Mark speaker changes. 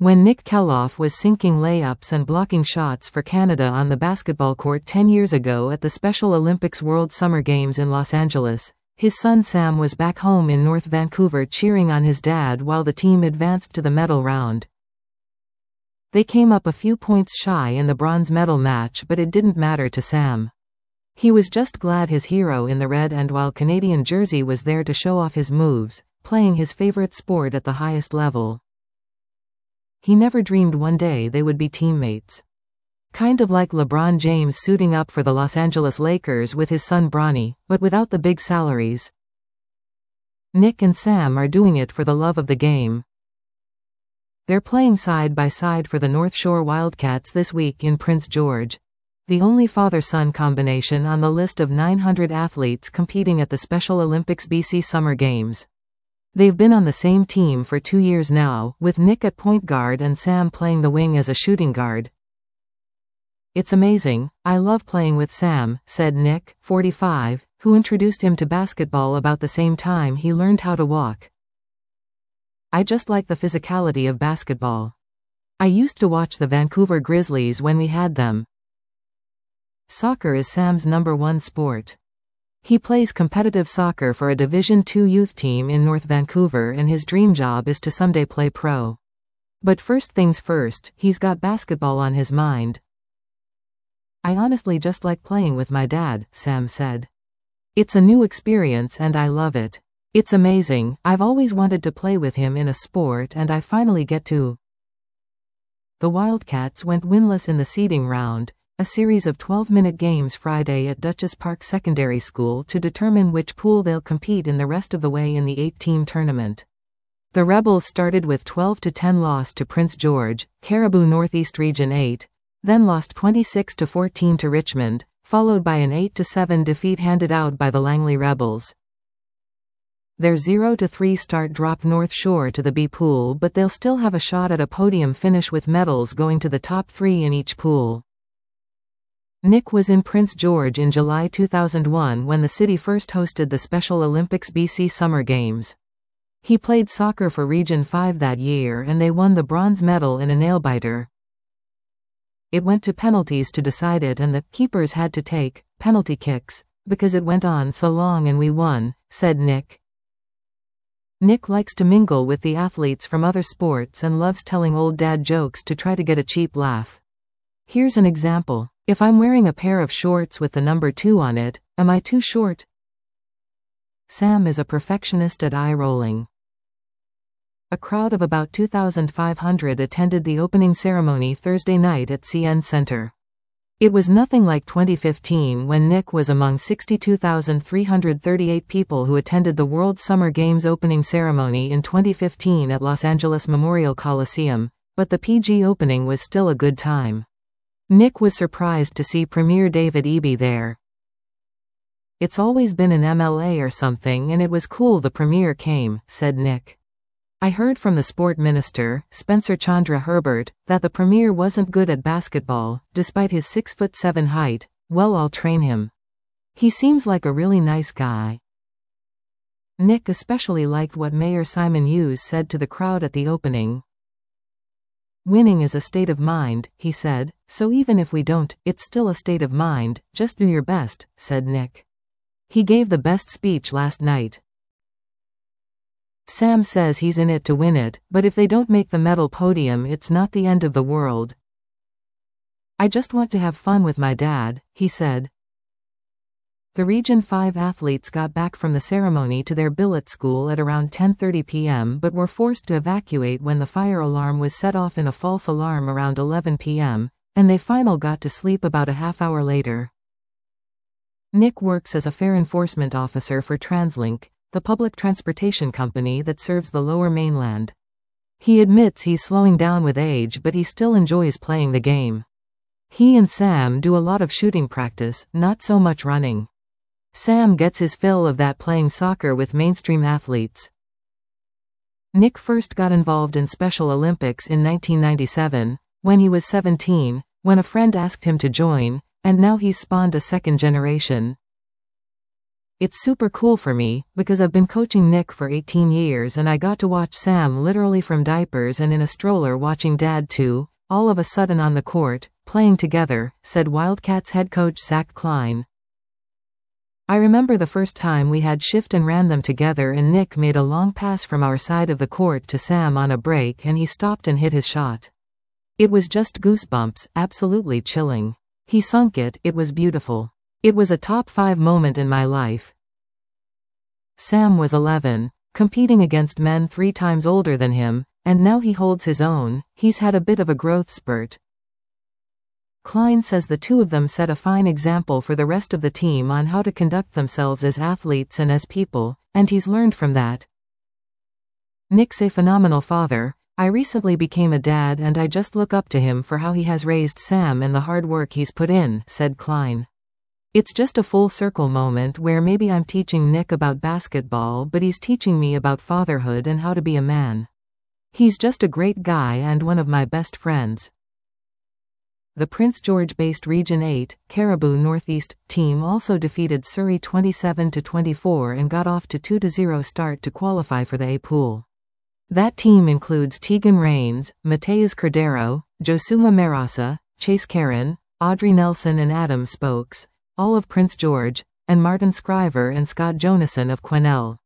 Speaker 1: When Nick Kelloff was sinking layups and blocking shots for Canada on the basketball court 10 years ago at the Special Olympics World Summer Games in Los Angeles, his son Sam was back home in North Vancouver cheering on his dad while the team advanced to the medal round. They came up a few points shy in the bronze medal match, but it didn't matter to Sam. He was just glad his hero in the red and white Canadian jersey was there to show off his moves, playing his favorite sport at the highest level. He never dreamed one day they would be teammates. Kind of like LeBron James suiting up for the Los Angeles Lakers with his son Bronny, but without the big salaries. Nick and Sam are doing it for the love of the game. They're playing side by side for the North Shore Wildcats this week in Prince George, the only father-son combination on the list of 900 athletes competing at the Special Olympics BC Summer Games. They've been on the same team for 2 years now, with Nick at point guard and Sam playing the wing as a shooting guard. "It's amazing, I love playing with Sam," said Nick, 45, who introduced him to basketball about the same time he learned how to walk. "I just like the physicality of basketball. I used to watch the Vancouver Grizzlies when we had them." Soccer is Sam's #1 sport. He plays competitive soccer for a Division II youth team in North Vancouver, and his dream job is to someday play pro. But first things first, he's got basketball on his mind. "I honestly just like playing with my dad," Sam said. "It's a new experience and I love it. It's amazing, I've always wanted to play with him in a sport and I finally get to." The Wildcats went winless in the seeding round, a series of 12-minute games Friday at Dutchess Park Secondary School to determine which pool they'll compete in the rest of the way in the 8-team tournament. The Rebels started with 12-10 loss to Prince George, Cariboo Northeast Region 8, then lost 26-14 to Richmond, followed by an 8-7 defeat handed out by the Langley Rebels. Their 0-3 start dropped North Shore to the B pool, but they'll still have a shot at a podium finish with medals going to the top 3 in each pool. Nick was in Prince George in July 2001 when the city first hosted the Special Olympics BC Summer Games. He played soccer for Region 5 that year and they won the bronze medal in a nail-biter. "It went to penalties to decide it and the keepers had to take penalty kicks because it went on so long and we won," said Nick. Nick likes to mingle with the athletes from other sports and loves telling old dad jokes to try to get a cheap laugh. Here's an example. "If I'm wearing a pair of shorts with the number 2 on it, am I too short?" Sam is a perfectionist at eye rolling. A crowd of about 2,500 attended the opening ceremony Thursday night at CN Center. It was nothing like 2015 when Nick was among 62,338 people who attended the World Summer Games opening ceremony in 2015 at Los Angeles Memorial Coliseum, but the PG opening was still a good time. Nick was surprised to see Premier David Eby there. "It's always been an MLA or something and it was cool the Premier came," said Nick. "I heard from the sport minister, Spencer Chandra Herbert, that the Premier wasn't good at basketball, despite his 6'7" height. Well, I'll train him. He seems like a really nice guy." Nick especially liked what Mayor Simon Hughes said to the crowd at the opening. "Winning is a state of mind," he said, "so even if we don't, it's still a state of mind, just do your best," said Nick. He gave the best speech last night. Sam says he's in it to win it, but if they don't make the medal podium it's not the end of the world. "I just want to have fun with my dad," he said. The Region 5 athletes got back from the ceremony to their billet school at around 10:30 p.m. but were forced to evacuate when the fire alarm was set off in a false alarm around 11 p.m., and they finally got to sleep about a half hour later. Nick works as a fare enforcement officer for TransLink, the public transportation company that serves the Lower Mainland. He admits he's slowing down with age, but he still enjoys playing the game. He and Sam do a lot of shooting practice, not so much running. Sam gets his fill of that playing soccer with mainstream athletes. Nick first got involved in Special Olympics in 1997, when he was 17, when a friend asked him to join, and now he's spawned a second generation. It's super cool for me, because I've been coaching Nick for 18 years and I got to watch Sam literally from diapers and in a stroller watching Dad too, all of a sudden on the court, playing together, said Wildcats head coach Zach Klein. I remember the first time we had shift and ran them together and Nick made a long pass from our side of the court to Sam on a break and he stopped and hit his shot. It was just goosebumps, absolutely chilling. He sunk it, it was beautiful. It was a top 5 moment in my life. Sam was 11, competing against men 3 times older than him, and now he holds his own. He's had a bit of a growth spurt. Klein says the two of them set a fine example for the rest of the team on how to conduct themselves as athletes and as people, and he's learned from that. Nick's a phenomenal father. I recently became a dad and I just look up to him for how he has raised Sam and the hard work he's put in, said Klein. It's just a full circle moment where maybe I'm teaching Nick about basketball but he's teaching me about fatherhood and how to be a man. He's just a great guy and one of my best friends. The Prince George-based Region 8, Cariboo Northeast, team also defeated Surrey 27-24 and got off to 2-0 start to qualify for the A pool. That team includes Tegan Rains, Mateus Cordero, Josuma Marasa, Chase Karen, Audrey Nelson and Adam Spokes, all of Prince George, and Martin Scriver and Scott Jonason of Quesnel.